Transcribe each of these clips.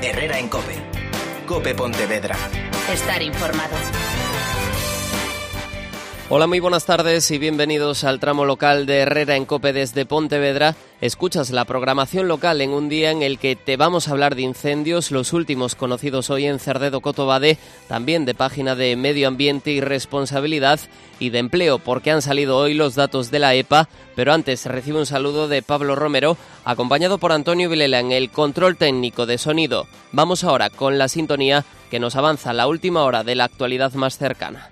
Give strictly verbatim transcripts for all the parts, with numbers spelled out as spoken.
Herrera en COPE. COPE Pontevedra. Estar informado. Hola, muy buenas tardes y bienvenidos al tramo local de Herrera en COPE desde Pontevedra. Escuchas la programación local en un día en el que te vamos a hablar de incendios, los últimos conocidos hoy en Cerdedo-Cotobade, también de página de Medio Ambiente y Responsabilidad y de Empleo, porque han salido hoy los datos de la E P A, pero antes recibe un saludo de Pablo Romero, acompañado por Antonio Vilela en el control técnico de sonido. Vamos ahora con la sintonía que nos avanza la última hora de la actualidad más cercana.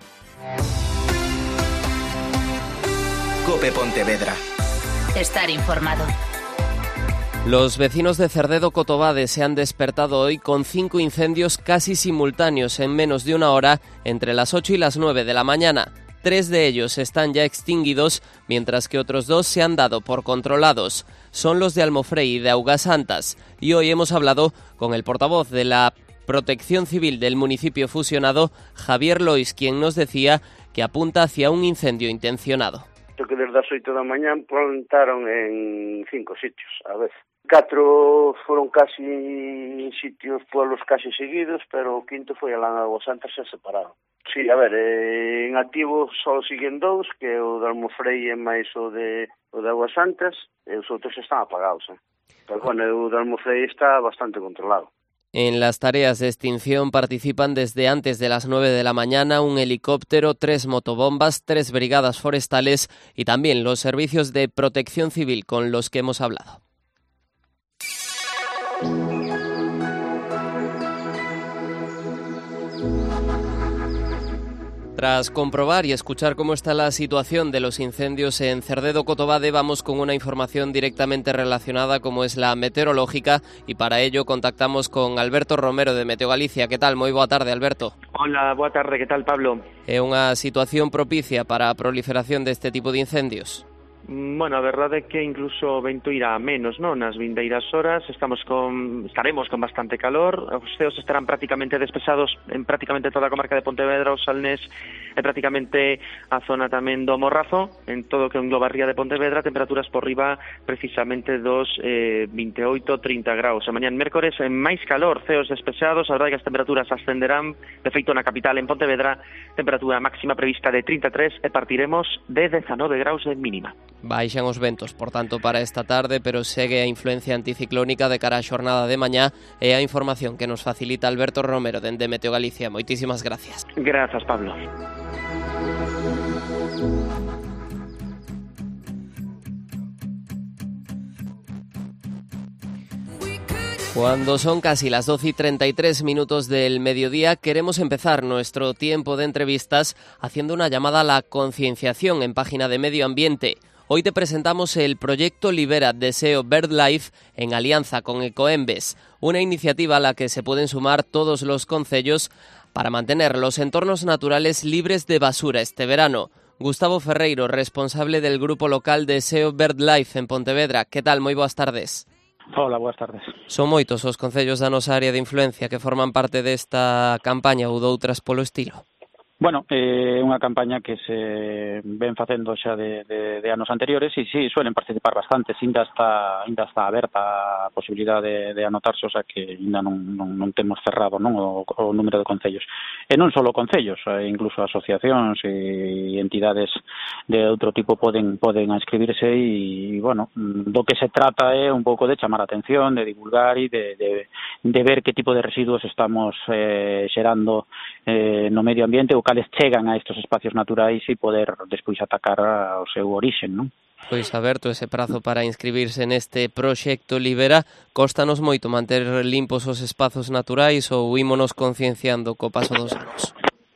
COPE Pontevedra. Estar informado. Los vecinos de Cerdedo-Cotobade se han despertado hoy con cinco incendios casi simultáneos en menos de una hora entre las ocho y las nueve de la mañana. Tres de ellos están ya extinguidos, mientras que otros dos se han dado por controlados. Son los de Almofrei y de Augasantas. Y hoy hemos hablado con el portavoz de la Protección Civil del municipio fusionado, Javier Lois, quien nos decía que apunta hacia un incendio intencionado. Que desde as oito da mañá plantaron en cinco sitios, a vez. Catro foron casi sitios, pueblos casi seguidos, pero o quinto foi alá en Augasantas e separado. Sí, a ver, eh, en activo só siguen dous, que é o de Almofrei e máis o de, o de Augasantas, e os outros están apagados. Eh. Pero, bueno, o de Almofrei está bastante controlado. En las tareas de extinción participan desde antes de las nueve de la mañana un helicóptero, tres motobombas, tres brigadas forestales y también los servicios de protección civil con los que hemos hablado. Tras comprobar y escuchar cómo está la situación de los incendios en Cerdedo-Cotobade, vamos con una información directamente relacionada como es la meteorológica y para ello contactamos con Alberto Romero de Meteo Galicia. ¿Qué tal? Moi boa tarde, Alberto. Hola, boa tarde. ¿Qué tal, Pablo? É unha situación propicia para a proliferación deste tipo de incendios? Bueno, a verdade é que incluso o vento irá menos, non? Nas vindeiras horas estamos con estaremos con bastante calor, os ceos estarán prácticamente despesados en prácticamente toda a comarca de Pontevedra, o Salnés e prácticamente a zona tamén do Morrazo, en todo o que engloba a ría de Pontevedra, temperaturas por riba precisamente dos eh, vinte e oito a trinta graus. A mañá en mércores en máis calor, ceos despesados, a verdade que as temperaturas ascenderán, de feito na capital en Pontevedra, temperatura máxima prevista de trinta e tres e partiremos de dezanove graus de mínima. Baixan os ventos, por tanto, para esta tarde, pero segue a influencia anticiclónica de cara á xornada de mañá e a información que nos facilita Alberto Romero dende Meteo Galicia. Moitísimas gracias. Grazas, Pablo. Cuando son casi las doce y treinta y tres minutos del mediodía, queremos empezar nuestro tiempo de entrevistas haciendo una llamada a la concienciación en página de Medio Ambiente. Hoy te presentamos el proyecto Libera de S E O BirdLife en alianza con Ecoembes, una iniciativa a la que se pueden sumar todos los concellos para mantener los entornos naturales libres de basura este verano. Gustavo Ferreiro, responsable del grupo local de S E O BirdLife en Pontevedra. ¿Qué tal? Moi boas tardes. Hola, boas tardes. Son moitos os concellos da nosa área de influencia que forman parte desta campaña ou doutras polo estilo? Bueno, é eh, unha campaña que se ven facendo xa de, de, de anos anteriores e sí, suelen participar bastante, ainda está, ainda está aberta a posibilidade de, de anotarse, o sea que ainda non, non, non temos cerrado non o, o número de concellos. E non só concellos, incluso asociacións e entidades de outro tipo poden poden inscribirse e, bueno, do que se trata é un pouco de chamar a atención, de divulgar e de, de, de ver que tipo de residuos estamos eh, xerando eh, no medio ambiente ou cales chegan a estos espacios naturais e poder despois atacar ao seu orixen, non? Pois aberto ese prazo para inscribirse neste proxecto Libera, costanos moito manter limpos os espazos naturais ou ímonos concienciando co paso dos anos?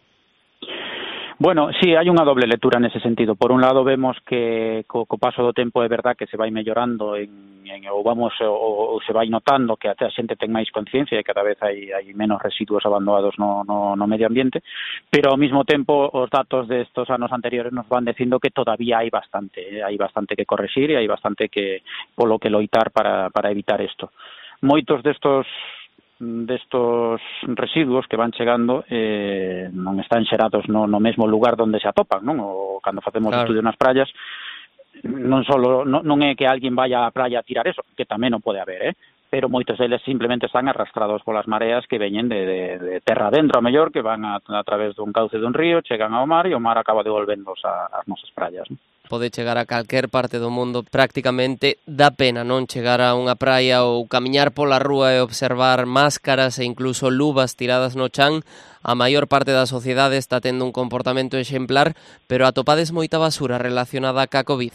Bueno, sí, hai unha doble lectura nese sentido. Por un lado vemos que co, co paso do tempo é verdad que se vai mellorando en, en, ou vamos ou, ou se vai notando que até a xente ten máis conciencia e cada vez hai, hai menos residuos abandonados no, no, no medio ambiente, pero ao mesmo tempo os datos destos anos anteriores nos van dicindo que todavía hai bastante, hai bastante que correxir e hai bastante que polo que loitar para, para evitar isto. Moitos destos destos residuos que van chegando eh, non están xerados no, no mesmo lugar onde se atopan, non? O cando facemos claro. Estudio nas praias, non só non, non é que alguén vaya á praia a tirar eso, que tamén non pode haber, eh? pero moitos deles simplemente están arrastrados polas mareas que veñen de, de, de terra dentro, a mellor, que van a, a través dun cauce dun río, chegan ao mar e o mar acaba devolvéndoos ás nosas praias, non? Pode chegar a calquer parte do mundo prácticamente. Dá pena non chegar a unha praia ou camiñar pola rúa e observar máscaras e incluso luvas tiradas no chan. A maior parte da sociedade está tendo un comportamento exemplar, pero atopades moita basura relacionada ca COVID.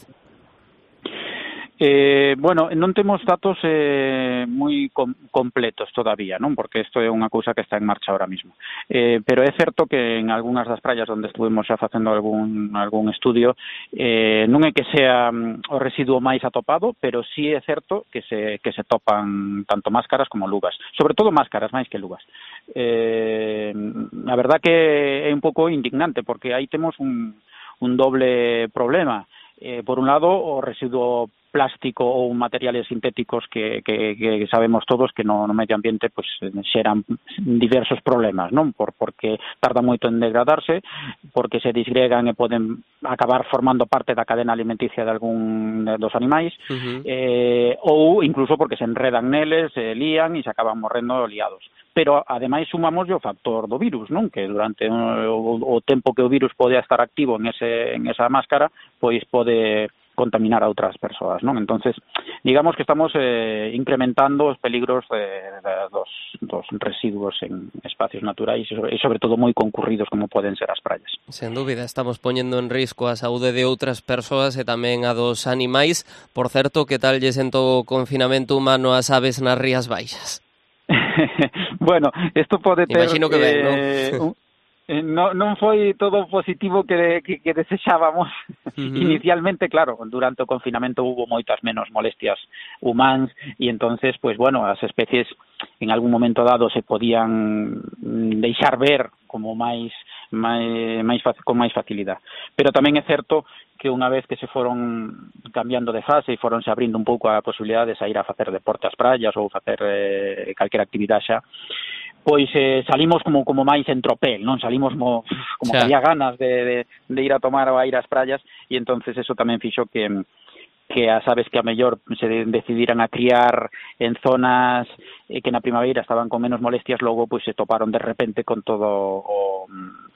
Eh, bueno, non temos datos eh, moi com completos todavía, non? Porque isto é unha cousa que está en marcha ahora mismo. Eh, pero é certo que en algunhas das praias onde estuvimos xa facendo algún algún estudio, eh, non é que sea um, o residuo máis atopado, pero sí é certo que se que se topan tanto máscaras como luvas, sobre todo máscaras máis que luvas. Eh, a verdad que é un pouco indignante porque aí temos un un doble problema. Eh, por un lado, o residuo plástico ou materiales sintéticos que, que, que sabemos todos que no, no medio ambiente pues, xeran diversos problemas, non? Por, porque tarda moito en degradarse, porque se disgregan e poden acabar formando parte da cadena alimenticia de algún dos animais, uh-huh. eh, ou incluso porque se enredan neles, se lían e se acaban morrendo liados. Pero, ademais, sumamos o factor do virus, non? Que durante o, o tempo que o virus pode estar activo en, ese, en esa máscara, pois pode contaminar a outras persoas, non? Entonces, digamos que estamos eh, incrementando os peligros de, de, dos, dos residuos en espacios naturais e sobre, e sobre todo moi concurridos como poden ser as praias. Sen dúbida, estamos poñendo en risco a saúde de outras persoas e tamén a dos animais. Por certo, que tal lle sentou o confinamento humano ás aves nas Rías Baixas? Bueno, isto pode ter... Imagino que ben, non? Eh, un... No, non foi todo positivo que, que, que desexábamos. Uh-huh. Inicialmente, claro, durante o confinamento hubo moitas menos molestias humanas e entonces, pues bueno, as especies en algún momento dado se podían deixar ver como máis, máis, máis con máis facilidade. Pero tamén é certo que unha vez que se foron cambiando de fase e foronse abrindo un pouco a posibilidade de sair a facer deporte ás praias ou facer eh, calquera actividade xa, pois eh, salimos como como máis en tropel, non? Salimos mo, como que había ganas de, de, de ir a tomar ou a ir ás praias e entonces eso tamén fixo que que as aves que a mellor se decidiran a criar en zonas eh, que na primavera estaban con menos molestias, logo pois se toparon de repente con todo o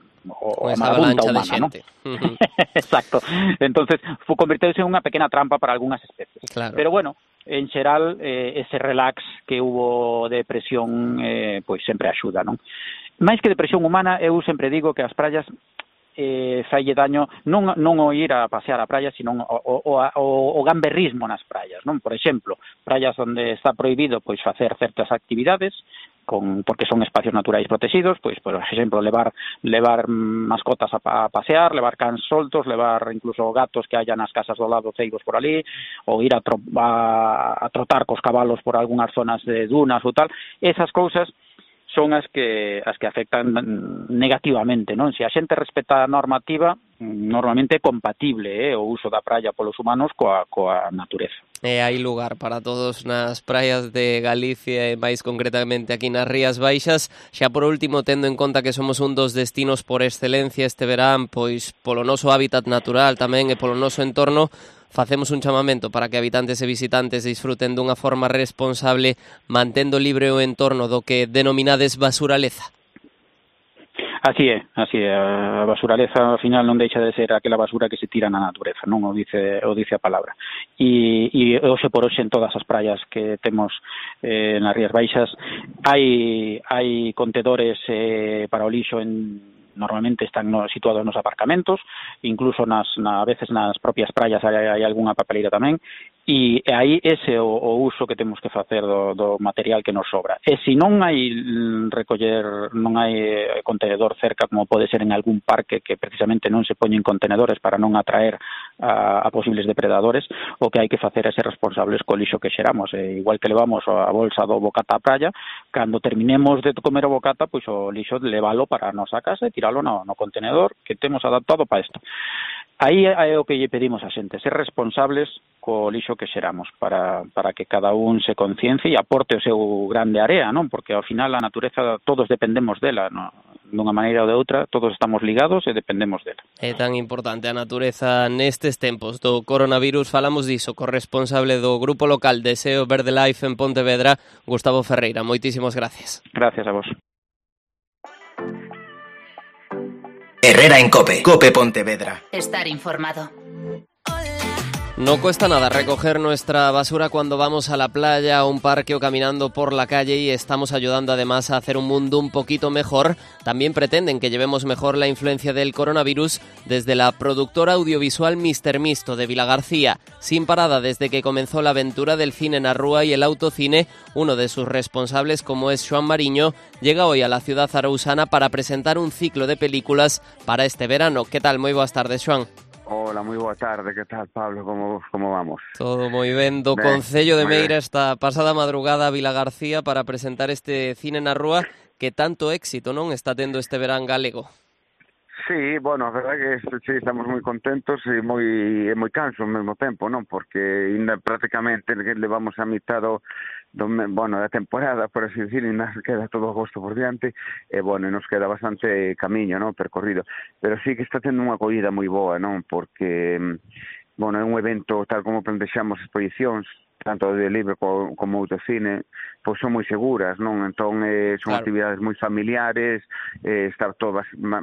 o a marabunta humana, ¿no? Uh-huh. Exacto. Entonces, converteuse en unha pequena trampa para algunhas especies. Claro. Pero bueno, en xeral, eh, ese relax que hubo de presión, eh, pois sempre axuda, non? Máis que de presión humana, eu sempre digo que as praias eh, falle daño non, non o ir a pasear a praia, sino o, o, o, o gamberrismo nas praias, non? Por exemplo, praias onde está prohibido pois facer certas actividades, con, porque son espacios naturais protegidos, pois, por exemplo, levar levar mascotas a, a pasear, levar cans soltos, levar incluso gatos que haya nas casas do lado ceibos por ali, ou ir a, tro, a, a trotar cos cabalos por algunhas zonas de dunas ou tal. Esas cousas son as que as que afectan negativamente, non? Se a xente respeta a normativa, normalmente é compatible eh, o uso da praia polos humanos coa, coa natureza. E hai lugar para todos nas praias de Galicia e máis concretamente aquí nas Rías Baixas. Xa por último, tendo en conta que somos un dos destinos por excelencia este verán, pois polo noso hábitat natural tamén e polo noso entorno, facemos un chamamento para que habitantes e visitantes disfruten dunha forma responsable, mantendo libre o entorno do que denominades basuraleza. Así é, así é. A basuraleza, ao final, non deixa de ser aquela basura que se tira na natureza, non? O dice, o dice a palabra. E, e hoxe por hoxe en todas as praias que temos eh, nas Rías Baixas hai, hai contedores eh, para o lixo en... Normalmente están no, situados nos aparcamentos, incluso nas, na, a veces nas propias praias hai, hai algunha papeleira tamén, e aí ese o, o uso que temos que facer do, do material que nos sobra. E se non hai recoller, non hai contenedor cerca, como pode ser en algún parque que precisamente non se poñen contenedores para non atraer a, a posibles depredadores, o que hai que facer é ser responsables co lixo que xeramos. E igual que levamos a bolsa do bocata á praia, cando terminemos de comer o bocata, pois o lixo levalo para a nosa casa e tiralo no, no contenedor que temos adaptado para isto. Aí é o que lle pedimos a xente, ser responsables co lixo que xeramos, para, para que cada un se conciencie e aporte o seu grande area, non? Porque ao final a natureza todos dependemos dela, non? dunha maneira ou de outra, todos estamos ligados e dependemos dela. É tan importante a natureza nestes tempos do coronavirus. Falamos diso co responsable do grupo local de S E O Verde Life en Pontevedra, Gustavo Ferreira. Moitísimas gracias. Gracias a vos. Herrera en Cope, Cope Pontevedra. Estar informado. No cuesta nada recoger nuestra basura cuando vamos a la playa, a un parque o caminando por la calle, y estamos ayudando además a hacer un mundo un poquito mejor. También pretenden que llevemos mejor la influencia del coronavirus desde la productora audiovisual Mister Misto de Vilagarcía. Sin parada desde que comenzó la aventura del cine na rúa y el autocine, uno de sus responsables, como es Xoán Mariño, llega hoy a la ciudad arousana para presentar un ciclo de películas para este verano. ¿Qué tal? Moi boas tardes, Xoán. Hola, moi boa tarde, que tal, Pablo? Como, como vamos? Todo moi ben. Do ben, Concello de ben. Meira esta pasada madrugada a Vilagarcía para presentar este cine na rúa que tanto éxito non está tendo este verán galego. Sí, bueno, a verdade que sí, estamos moi contentos e moi, e moi cansos ao mesmo tempo, non? Porque ainda prácticamente levamos a mitad do, do, bueno, da temporada, por así decir, e nos queda todo agosto por diante, e, bueno, nos queda bastante camiño, non? Percorrido. Pero sí que está tendo unha acollida moi boa, non? Porque, bueno, é un evento tal como plantexamos as proyeccións, tanto de libre como, como autocine, pois son moi seguras, non? Entón, eh, son claro. actividades moi familiares, eh, está todo bas, ma,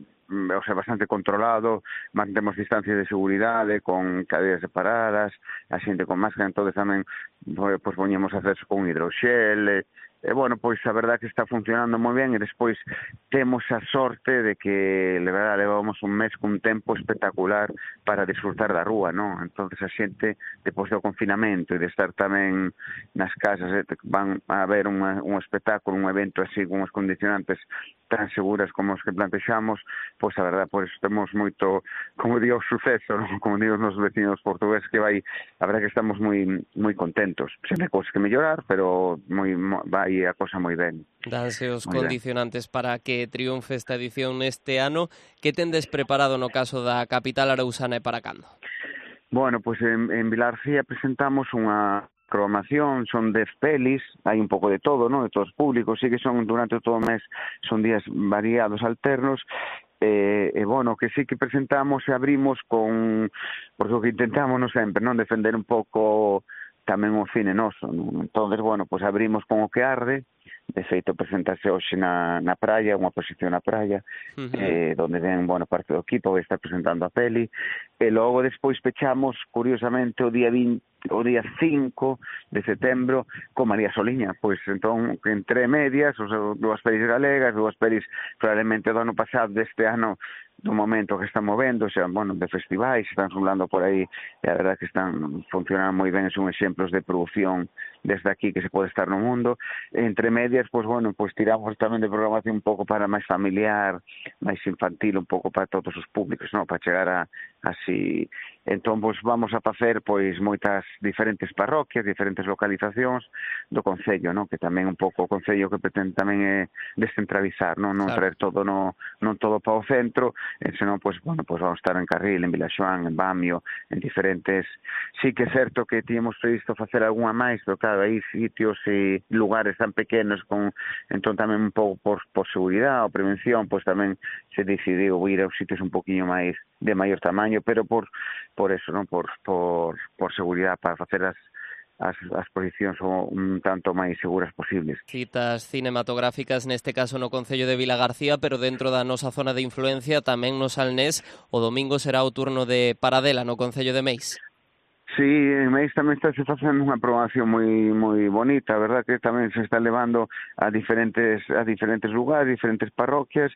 o sea, bastante controlado, mantemos distancias de seguridade con cadeas separadas, a xente con máscara, entonces tamén pois poñemos acceso con hidroxel, e, e bueno, pois a verdade que está funcionando moi ben, e despois temos a sorte de que, de verdade, levamos un mes cun tempo espectacular para disfrutar da rúa, non? Entonces a xente, depois do confinamento e de estar tamén nas casas, eh, van a ver unha, un espectáculo, un evento así, con os condicionantes tan seguras como os que plantexamos, pois a verdade, pois temos moito, como digo, suceso, non? Como digo os vecinos portugueses, que vai, a verdade que estamos moi moi contentos. Sempre hai cousas que mellorar, pero moi vai a cosa moi ben. Danse os Moi condicionantes ben para que triunfe esta edición neste ano. Que tendes preparado no caso da capital arousana e para cando? Bueno, pois pues en, en Vilagarcía presentamos unha programación, son dez pelis, hai un pouco de todo, ¿no? De todos os públicos, sí que son durante todo o mes, son días variados, alternos, e, e bueno, que sí que presentamos e abrimos con, porque o que intentamos non sempre, non, defender un pouco tamén o cine noso, non? Entonces, bueno, pues abrimos con O que arde, de feito presentase hoxe na, na praia, unha posición na praia, uh-huh. eh, donde ven, bueno, parte do equipo vai estar presentando a peli, e logo despois pechamos, curiosamente, o día vinte, o día cinco de setembro con María Soliña, pois entón entre medias, o sea, dúas pelis galegas, dúas pelis probablemente do ano pasado, deste ano do momento que están movendo, xa, bueno, de festivais, están rulando por aí, e a verdade que están funcionando moi ben, son exemplos de produción desde aquí que se pode estar no mundo. Entre medias, pois, bueno, pois tiramos tamén de programación un pouco para máis familiar, máis infantil, un pouco para todos os públicos, non? Para chegar a así. Entón, pois, vamos a facer, pois, moitas diferentes parroquias, diferentes localizacións do Concello, non? Que tamén un pouco o Concello que pretende tamén é descentralizar, non? Non claro. Traer todo, no, non todo para o centro, e senón, pois, bueno, pois vamos estar en Carril, en Vilaxoán, en Bamio, en diferentes... Sí que é certo que tíamos previsto facer algunha máis, pero claro, aí sitios e lugares tan pequenos, con, entón tamén un pouco por, por seguridade ou prevención, pois tamén se decidiu ir aos sitios un poquinho máis de maior tamaño, pero por por eso, non, por por por seguridade, para facer as as, as posicións un tanto máis seguras posibles. Citas cinematográficas neste caso no Concello de Vilagarcía, pero dentro da nosa zona de influencia tamén no Salnés, o domingo será o turno de Paradela no Concello de Meis. Sí, en Meis tamén está se facendo unha programación moi moi bonita, a verdad que tamén se está levando a diferentes a diferentes lugares, diferentes parroquias,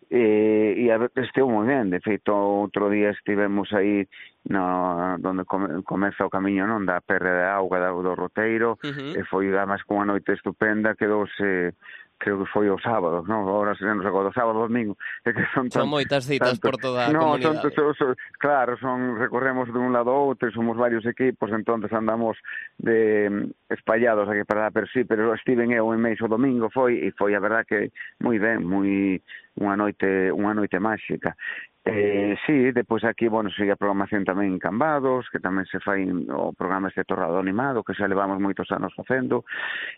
e, e a, esteu moi ben. De feito, outro día estivemos aí no, donde come, comeza o camiño, non, da Perra de Auga, do Roteiro, uh-huh. E foi además con unha noite estupenda, quedouse, creo que foi o sábado, non? Agora se non recordo, sábado, domingo, é que son, son tan, moitas citas tanto, por toda a no, comunidade. Son, son, claro, son recorremos de un lado a outro, somos varios equipos, entonces andamos de espallados aquí para lá, pero sí, pero estiven eu en Meis o domingo, foi, e foi a verdad que moi ben, moi unha noite, unha noite máxica. Eh, sí, depois aquí, bueno, sigue a programación tamén en Cambados, que tamén se fai o programa este Torrado Animado, que xa levamos moitos anos facendo.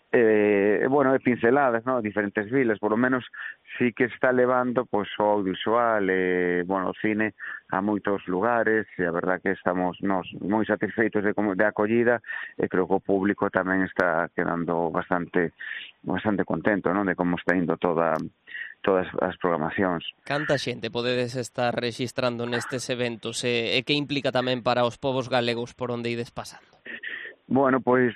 Eh, bueno, e pinceladas, ¿no? Diferentes vilas, por lo menos sí que está levando pois o audiovisual e, bueno, o cine a moitos lugares, e a verdad que estamos nos moi satisfeitos de, como, de acollida, e creo que o público tamén está quedando bastante bastante contento, ¿no? De como está indo toda todas as programacións. Canta xente podedes estar rexistrando nestes eventos e, e que implica tamén para os povos galegos por onde ides pasando? Bueno, pois,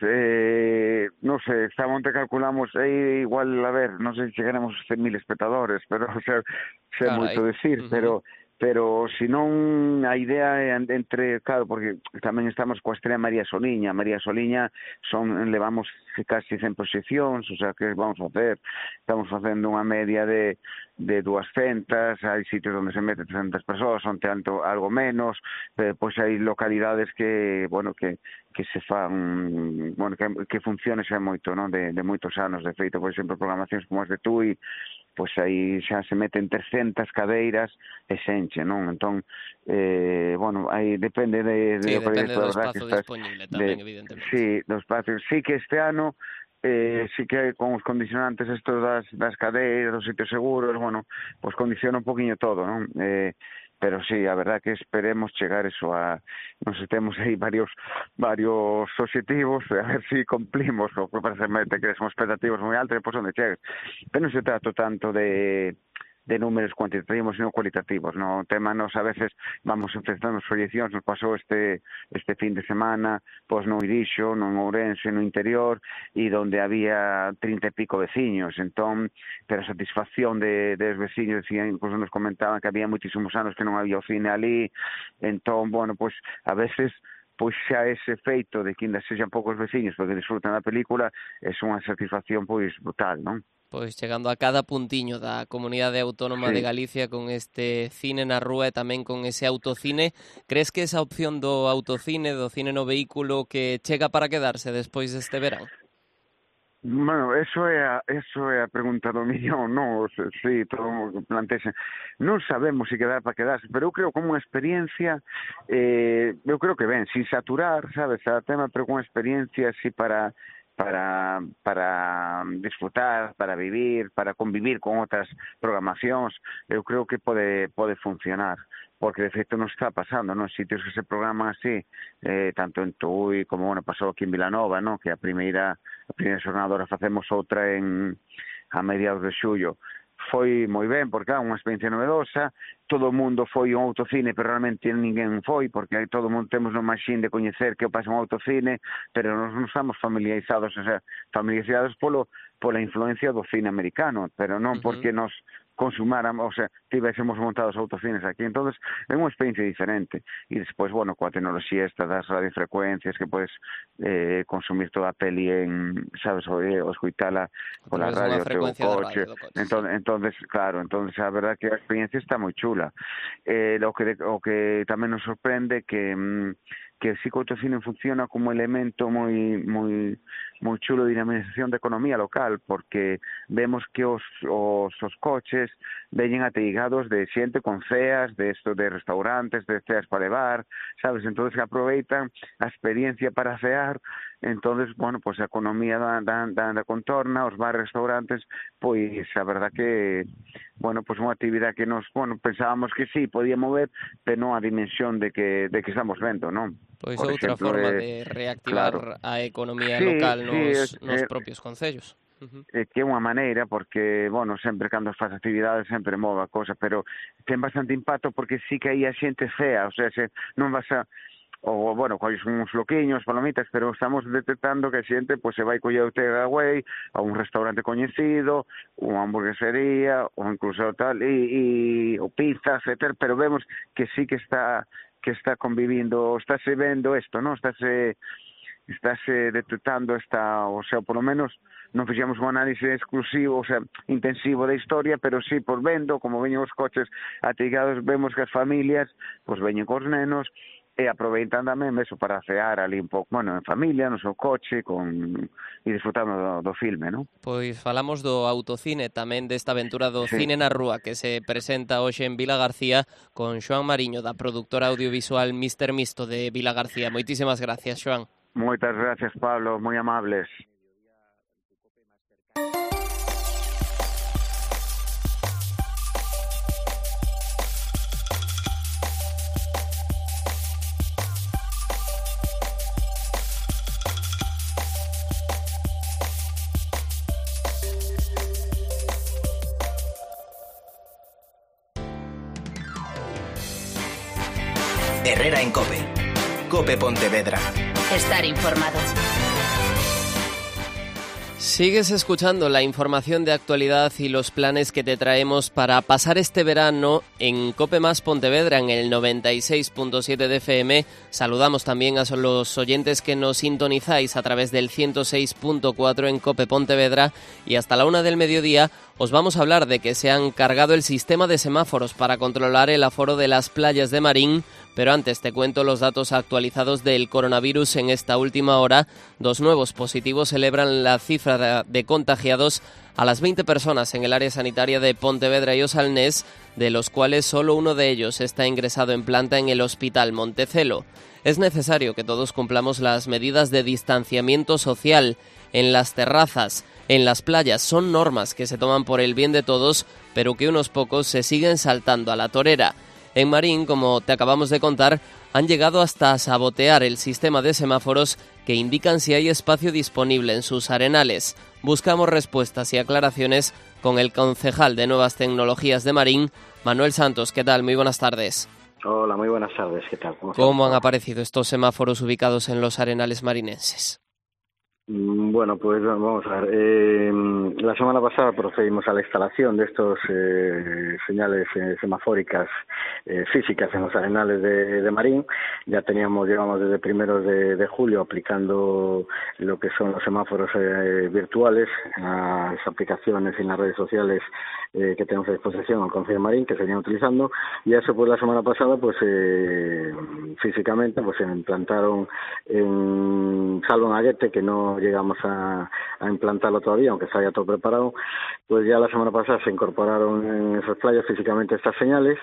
eh, non sei, esta monte calculamos, é igual, a ver, non sei se chegaremos a cen mil espectadores, pero o sea, sei moito decir, uh -huh. pero pero se non a idea é entre, claro, porque tamén estamos coa estrela María Soliña, María Soliña son, levamos casi cen proxeccións, o sea, que vamos a hacer? Estamos facendo unha media de de duascentas, hai sitios onde se mete trescentas persoas, son tanto algo menos, eh, pois hai localidades que, bueno, que que se fan, bueno, que, que funcione xa moito, non? De, de moitos anos, de feito, por exemplo, programacións como as de Tui, pois aí xa se meten trescentas cadeiras e se enche, non? Entón, eh, bueno, aí depende de... Sí, de depende do verdad, espazo estás, disponible tamén, de, evidentemente. Sí, do espazo. Sí que este ano, eh, sí que con os condicionantes estos das, das cadeiras, dos sitios seguros, bueno, pois condiciona un poquinho todo, non? Eh, pero sí, a verdad que esperemos chegar eso a, non sei, temos aí varios varios obxectivos, a ver se si cumplimos, o que parece que son expectativas moi altas, e pois onde chegues. Pero non se trato tanto de de números cuantitativos, sino cualitativos, no o tema nos a veces vamos enfrentando as proyeccións, nos pasou este este fin de semana, pois no Irixo, no Ourense, no interior, e donde había trinta e pico veciños, entón, pero a satisfacción de, de os veciños, decían, pois nos comentaban que había moitísimos anos que non había o cine ali, entón, bueno, pois a veces pois xa ese feito de que ainda sexan poucos veciños porque disfrutan da película é unha satisfacción pois brutal, non? Pois chegando a cada puntiño da Comunidade Autónoma sí. de Galicia con este cine na rúa e tamén con ese autocine, crees que esa opción do autocine, do cine no vehículo, que chega para quedarse despois deste verán? Bueno, eso é a, eso é a pregunta do millón, non? Sí, todo plantexa. Non sabemos se quedar para quedarse, pero eu creo como unha experiencia, eh, eu creo que ben, sin saturar, sabes, a tema, pero con unha experiencia así para para para disfrutar, para vivir, para convivir con outras programacións, eu creo que pode pode funcionar, porque de feito non está pasando, non? Sitios que se programan así, eh, tanto en Tui como, bueno, pasou aquí en Vilanova, non? Que a primeira a primeira xornada facemos outra en a mediados de xullo. Foi moi ben, porque é unha experiencia novedosa, todo o mundo foi un autocine, pero realmente ninguén foi, porque todo o mundo temos no machín de coñecer que pasa un autocine, pero non estamos familiarizados, o sea, familiarizados polo pola influencia do cine americano, pero non porque nos consumáramos, o sea, tivésemos montados autocines aquí, entonces é unha experiencia diferente, e despois, bueno, coa tecnoloxía esta das radiofrecuencias que podes eh, consumir toda a peli en, sabes, o, o escuitala pola radio do teu coche, entón, entonces, claro, entonces a verdad que a experiencia está moi chula. Eh, o que o que tamén nos sorprende que mm, que sí que o autocine funciona como elemento moi moi moi chulo de dinamización da economía local, porque vemos que os, os, os coches veñen ateigados de xente con ceas, de esto de restaurantes, de ceas para levar, sabes, entonces aproveitan a experiencia para cear, entonces, bueno, pues a economía da, da, da, da contorna, os bares, restaurantes, pois a verdad que, bueno, pues unha actividade que nos, bueno, pensábamos que sí, podía mover, pero non a dimensión de que, de que estamos vendo, non? Pois Por outra exemplo, forma de reactivar claro. a economía sí, local nos, sí, nos eh, propios concellos. Uh-huh. Eh, que é unha maneira, porque, bueno, sempre cando faz actividades sempre move a cosa, pero ten bastante impacto porque sí que aí a xente fea, o sea, se non vas a ou, bueno, colles uns loquiños, palomitas, pero estamos detectando que a xente pois, se vai coller o takeaway a un restaurante coñecido, unha hamburguesería, ou incluso tal, e, e ou pizzas, etcétera, pero vemos que sí que está que está convivindo, estáse vendo isto, non? Estáse estáse detectando esta, o sea, por lo menos non fixemos un análise exclusivo, o sea, intensivo da historia, pero sí por vendo, como veñen os coches atigados, vemos que as familias, pois veñen cos nenos, e aproveitan tamén eso para cear ali un pouco, bueno, en familia, no seu coche, con e disfrutando do, do filme, non? Pois falamos do autocine, tamén desta aventura do sí. Cine na Rúa, que se presenta hoxe en Vilagarcía con Xoán Mariño, da produtora audiovisual míster Misto de Vilagarcía. Moitísimas gracias, Xoán. Moitas gracias, Pablo, moi amables. Herrera en COPE. COPE Pontevedra. Estar informado. Sigues escuchando la información de actualidad y los planes que te traemos para pasar este verano en COPE Más Pontevedra en el noventa y seis punto siete de F M. Saludamos también a los oyentes que nos sintonizáis a través del ciento seis punto cuatro en COPE Pontevedra, y hasta la una del mediodía os vamos a hablar de que se han cargado el sistema de semáforos para controlar el aforo de las playas de Marín. Pero antes te cuento los datos actualizados del coronavirus en esta última hora. Dos nuevos positivos celebran la cifra de contagiados a las veinte personas en el área sanitaria de Pontevedra y Osalnés, de los cuales solo uno de ellos está ingresado en planta en el Hospital Montecelo. Es necesario que todos cumplamos las medidas de distanciamiento social en las terrazas, en las playas. Son normas que se toman por el bien de todos, pero que unos pocos se siguen saltando a la torera. En Marín, como te acabamos de contar, han llegado hasta sabotear el sistema de semáforos que indican si hay espacio disponible en sus arenales. Buscamos respuestas y aclaraciones con el concejal de Nuevas Tecnologías de Marín, Manuel Santos. ¿Qué tal? Muy buenas tardes. Hola, muy buenas tardes. ¿Qué tal? ¿Cómo, ¿Cómo han aparecido estos semáforos ubicados en los arenales marinenses? Bueno, pues vamos a ver. Eh, la semana pasada procedimos a la instalación de estos eh, señales eh, semafóricas eh, físicas en los arenales de, de Marín. Ya teníamos, llevamos desde primeros de, de julio aplicando lo que son los semáforos eh, virtuales, las aplicaciones en las redes sociales eh, que tenemos a disposición al Concejo de Marín, que se venían utilizando, y eso pues la semana pasada pues eh, físicamente pues se implantaron en Salvo en Aguete, que no llegamos a, a implantarlo todavía, aunque está ya todo preparado. Pues ya la semana pasada se incorporaron en esas playas físicamente estas señales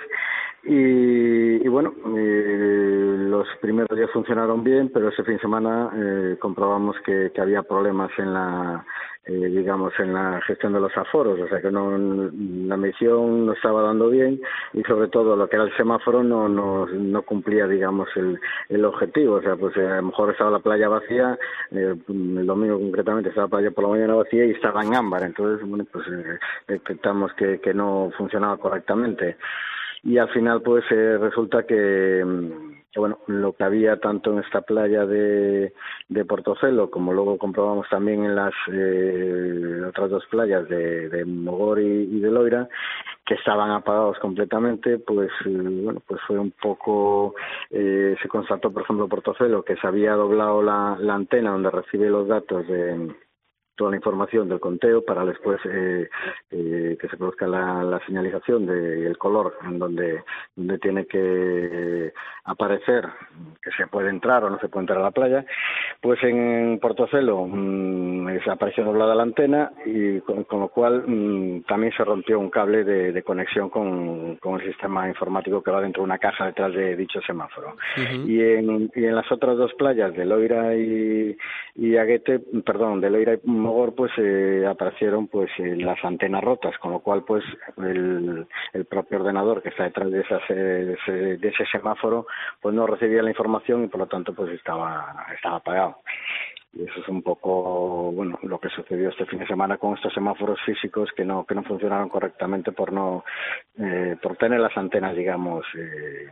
y, y bueno, eh, los primeros días funcionaron bien, pero ese fin de semana eh, comprobamos que, que había problemas en la eh, digamos en la gestión de los aforos, o sea que no, la medición no estaba dando bien y sobre todo lo que era el semáforo no no, no cumplía digamos el, el objetivo, o sea pues eh, a lo mejor estaba la playa vacía, eh, el domingo concretamente estaba la playa por la mañana vacía y estaba en ámbar, entonces bueno pues eh, detectamos que, que no funcionaba correctamente y al final pues eh, resulta que que bueno, lo que había tanto en esta playa de, de Portocelo como luego comprobamos también en las eh, otras dos playas de, de Mogor y, y de Loira, que estaban apagados completamente, pues eh, bueno, pues fue un poco, eh, se constató por ejemplo Portocelo que se había doblado la, la antena donde recibe los datos de toda la información del conteo para después eh, eh, que se produzca la, la señalización del color en donde, donde tiene que eh, aparecer que se puede entrar o no se puede entrar a la playa. Pues en Portocelo mmm, apareció doblada la antena y con, con lo cual mmm, también se rompió un cable de, de conexión con, con el sistema informático que va dentro de una caja detrás de dicho semáforo. Uh-huh. Y, en, y en las otras dos playas de Loira y, y Aguete, perdón, de Loira y Mogor, pues eh, aparecieron pues eh, las antenas rotas, con lo cual pues el, el propio ordenador que está detrás de, esas, eh, de, ese, de ese semáforo pues no recibía la información y por lo tanto pues estaba estaba apagado. Y eso es un poco bueno lo que sucedió este fin de semana con estos semáforos físicos que no que no funcionaron correctamente por no eh, por tener las antenas digamos eh,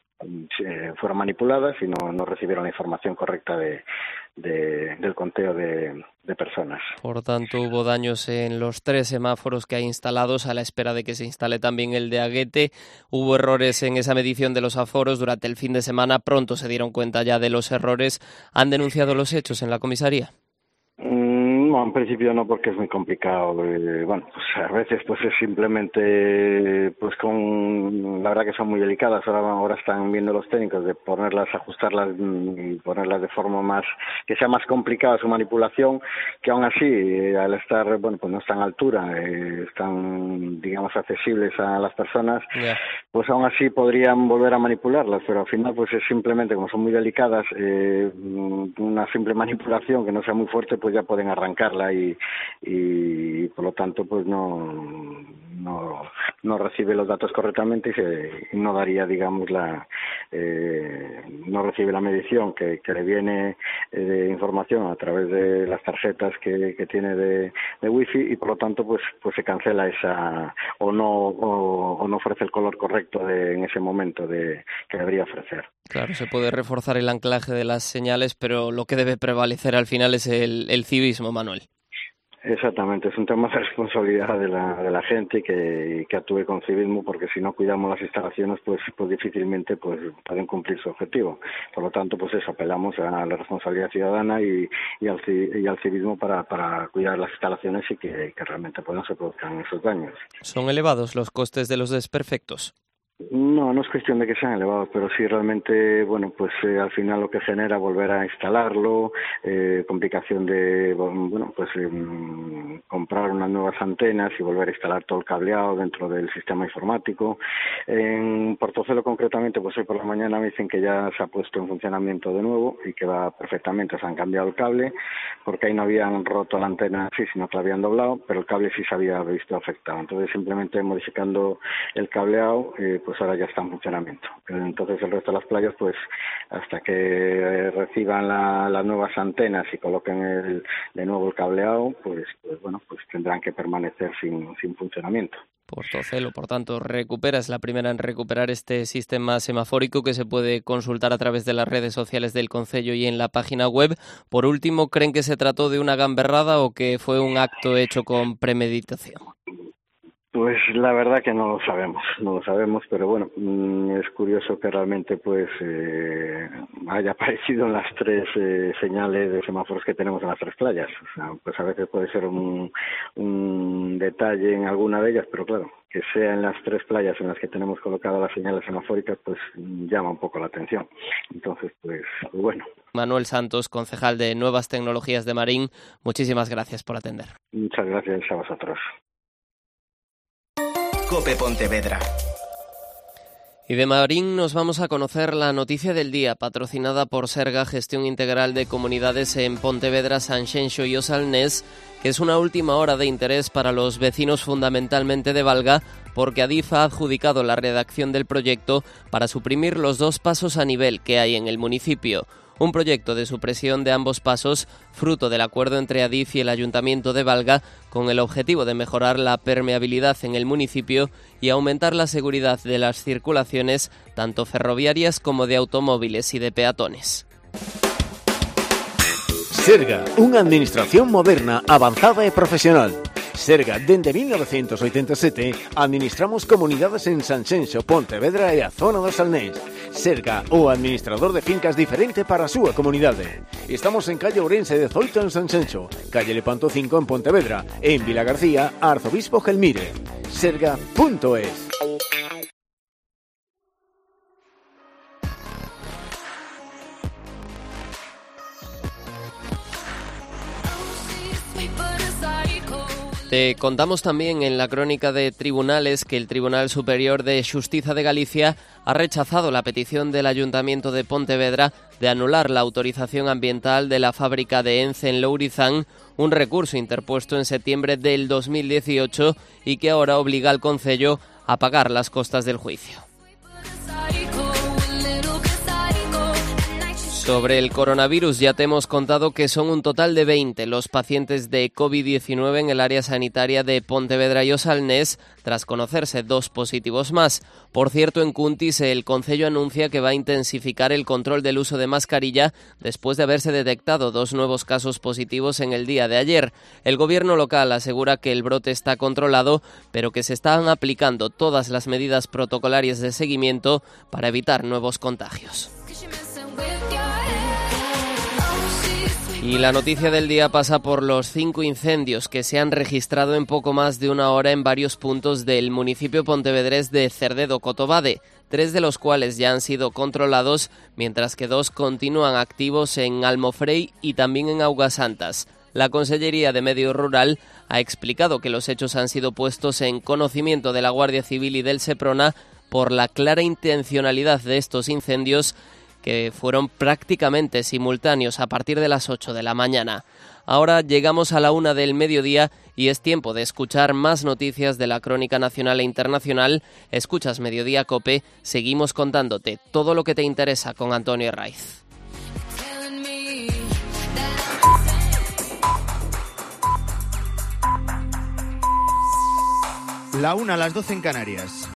eh, fueron manipuladas y no, no recibieron la información correcta de, de del conteo de, de personas. Por tanto, hubo daños en los tres semáforos que hay instalados a la espera de que se instale también el de Aguete. Hubo errores en esa medición de los aforos durante el fin de semana. Pronto se dieron cuenta ya de los errores. ¿Han denunciado los hechos en la comisaría? Mm, en principio no, porque es muy complicado. Eh, bueno, pues a veces pues es simplemente, pues con, la verdad que son muy delicadas. Ahora, ahora están viendo los técnicos de ponerlas, ajustarlas y ponerlas de forma más, que sea más complicada su manipulación, que aún así, eh, al estar, bueno, pues no están a altura, eh, están, digamos, accesibles a las personas, yeah. pues aún así podrían volver a manipularlas, pero al final pues es simplemente, como son muy delicadas, eh, una simple manipulación que no sea muy fuerte, pues ya pueden arrancarla y, y por lo tanto pues no no, no recibe los datos correctamente y, se, y no daría, digamos, la eh, no recibe la medición que, que le viene eh, de información a través de las tarjetas que, que tiene de, de wifi, y por lo tanto pues pues se cancela esa o no o, o no ofrece el color correcto de, en ese momento de que debería ofrecer. Claro, se puede reforzar el anclaje de las señales, pero lo que debe prevalecer al final es el, el civismo, Manuel. Exactamente, es un tema de responsabilidad de la, de la gente que, que actúe con civismo, porque si no cuidamos las instalaciones, pues, pues difícilmente pues pueden cumplir su objetivo. Por lo tanto, pues eso, apelamos a la responsabilidad ciudadana y, y, al, y al civismo para, para cuidar las instalaciones y que, que realmente pues, no se produzcan esos daños. ¿Son elevados los costes de los desperfectos? No, no es cuestión de que sean elevados, pero sí realmente, bueno, pues eh, al final lo que genera volver a instalarlo, eh, complicación de, bueno, pues eh, comprar unas nuevas antenas y volver a instalar todo el cableado dentro del sistema informático. En Portocelo concretamente, pues hoy por la mañana me dicen que ya se ha puesto en funcionamiento de nuevo y que va perfectamente, se han cambiado el cable, porque ahí no habían roto la antena así, sino que la habían doblado, pero el cable sí se había visto afectado. Entonces simplemente modificando el cableado, eh, pues ahora ya está en funcionamiento. Entonces el resto de las playas, pues hasta que reciban la, las nuevas antenas y coloquen el, de nuevo el cableado, pues, pues bueno, pues tendrán que permanecer sin, sin funcionamiento. Portocelo, por tanto, recupera, es la primera en recuperar este sistema semafórico que se puede consultar a través de las redes sociales del concello y en la página web. Por último, ¿creen que se trató de una gamberrada o que fue un acto hecho con premeditación? Pues la verdad que no lo sabemos, no lo sabemos, pero bueno, es curioso que realmente pues eh, haya aparecido en las tres eh, señales de semáforos que tenemos en las tres playas. O sea, pues a veces puede ser un, un detalle en alguna de ellas, pero claro, que sea en las tres playas en las que tenemos colocadas las señales semafóricas, pues llama un poco la atención. Entonces, pues bueno. Manuel Santos, concejal de Nuevas Tecnologías de Marín, muchísimas gracias por atender. Muchas gracias a vosotros. COPE Pontevedra. Y de Marín nos vamos a conocer la noticia del día, patrocinada por Serga, Gestión Integral de Comunidades en Pontevedra, Sanxenxo y Osalnés, que es una última hora de interés para los vecinos fundamentalmente de Valga, porque Adif ha adjudicado la redacción del proyecto para suprimir los dos pasos a nivel que hay en el municipio. Un proyecto de supresión de ambos pasos, fruto del acuerdo entre Adif y el Ayuntamiento de Valga, con el objetivo de mejorar la permeabilidad en el municipio y aumentar la seguridad de las circulaciones, tanto ferroviarias como de automóviles y de peatones. Serga, unha administración moderna, avanzada e profesional. Serga, dende mil novecientos oitenta e sete, administramos comunidades en Sanxenxo, Pontevedra e a zona do Salnés. Serga, o administrador de fincas diferente para a súa comunidade. Estamos en calle Ourense dezoito en Sanxenxo, calle Lepanto cinco en Pontevedra e en Vilagarcía, Arzobispo Gelmire. Serga punto es. Te contamos también en la crónica de tribunales que el Tribunal Superior de Xustiza de Galicia ha rechazado la petición del Ayuntamiento de Pontevedra de anular la autorización ambiental de la fábrica de Ence en Lourizán, un recurso interpuesto en septiembre del dos mil dieciocho y que ahora obliga al concello a pagar las costas del juicio. Sobre el coronavirus ya te hemos contado que son un total de veinte los pacientes de covid diecinueve en el área sanitaria de Pontevedra y Osalnés, tras conocerse dos positivos más. Por cierto, en Cuntis el concello anuncia que va a intensificar el control del uso de mascarilla después de haberse detectado dos nuevos casos positivos en el día de ayer. El gobierno local asegura que el brote está controlado, pero que se están aplicando todas las medidas protocolarias de seguimiento para evitar nuevos contagios. Y la noticia del día pasa por los cinco incendios que se han registrado en poco más de una hora en varios puntos del municipio pontevedrés de Cerdedo-Cotobade, tres de los cuales ya han sido controlados, mientras que dos continúan activos en Almofrei y también en Augasantas. La Consellería de Medio Rural ha explicado que los hechos han sido puestos en conocimiento de la Guardia Civil y del Seprona por la clara intencionalidad de estos incendios, que fueron prácticamente simultáneos a partir de las ocho de la mañana. Ahora llegamos a la una del mediodía y es tiempo de escuchar más noticias de la crónica nacional e internacional. Escuchas Mediodía Cope, seguimos contándote todo lo que te interesa con Antonio Herraiz. La una a las doce en Canarias.